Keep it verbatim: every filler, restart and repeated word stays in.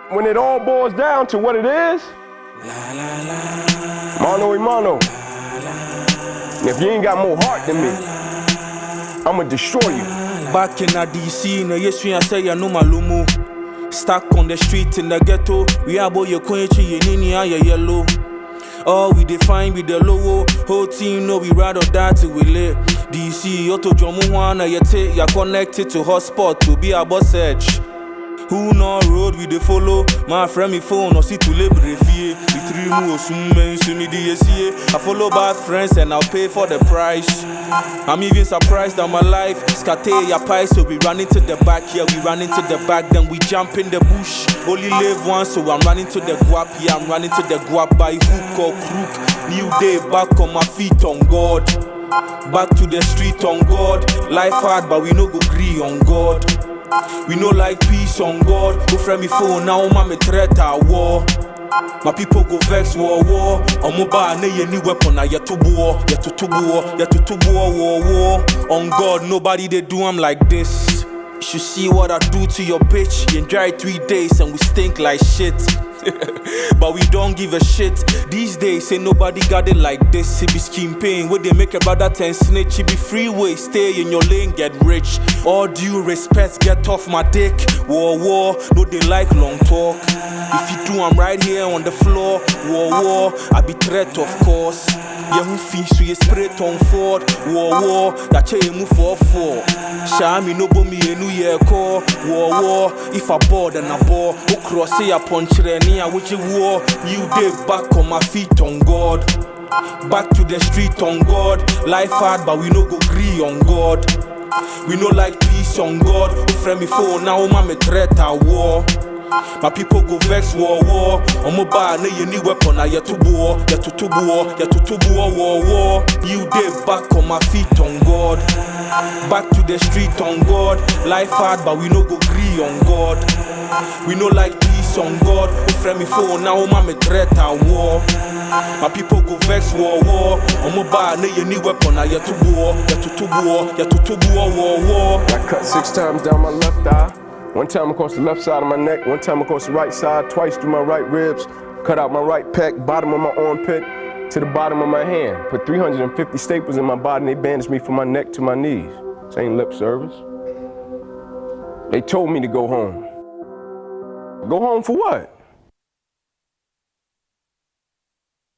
when it all boils down to what it is, mano y mano. And if you ain't got more heart than me, I'ma destroy you. Back in a D C, no yes we say ya no malumu. Stuck on the street in the ghetto, we are boy your quenchi, ye nini ya yellow. All we define with the logo, whole team know we ride or die till we lit. D C, Otto Jomuana, you take, you're connected to hotspot to be a boss edge. Who know road we dey follow? My friend me phone or see to live refie. The three moves men see me D S C. I follow bad friends and I'll pay for the price. I'm even surprised that my life scate ya pie, so we run into the back, yeah, we run into the back, then we jump in the bush. Only live once, so I'm running to the guap, yeah, I'm running to the guap by hook or crook. New day back on my feet on God. Back to the street on God. Life hard, but we no go agree on God. We no like peace on God. Go friend me phone now, man, me threat at war. My people go vex war war. On mobile, ne any weapon, I yet to war, yet to to war, yet to to war, war, war. On God, nobody they do I'm like this. You should see what I do to your bitch. You dry three days and we stink like shit. But we don't give a shit. These days, ain't nobody got it like this. It be scheme pain, where they make a brother ten snitch. It be freeway, stay in your lane, get rich. All due respect, get off my dick. War, war, no they like long talk. If you do, I'm right here on the floor. War, war, I be threat of course. Yeah, who feels so you spray on Ford. War, war, that you move for four. Shami no bo me a new year call. War, war, if I board and I bore. Who cross say a punch reni and which you war. New day back on my feet on God. Back to the street on God. Life hard, but we no go agree on God. We no like peace on God. Who friend me phone now, man, me threat at war. My people go vex war war. On mobile, ne any weapon, I yet to war, yet to to war, yet to to war, war, war. You day back on my feet on God. Back to the street on God. Life hard, but we no go agree on God. We no like peace on God. Who friend me phone now, man, me threat at war. My people go vex war war. On mobile, ne any weapon, I yet to war, yet to to war, yet to to war, war, war. I cut six times down my left eye. One time across the left side of my neck, one time across the right side, twice through my right ribs, cut out my right pec, bottom of my armpit, to the bottom of my hand. Put three hundred fifty staples in my body and they bandaged me from my neck to my knees. This ain't lip service. They told me to go home. Go home for what?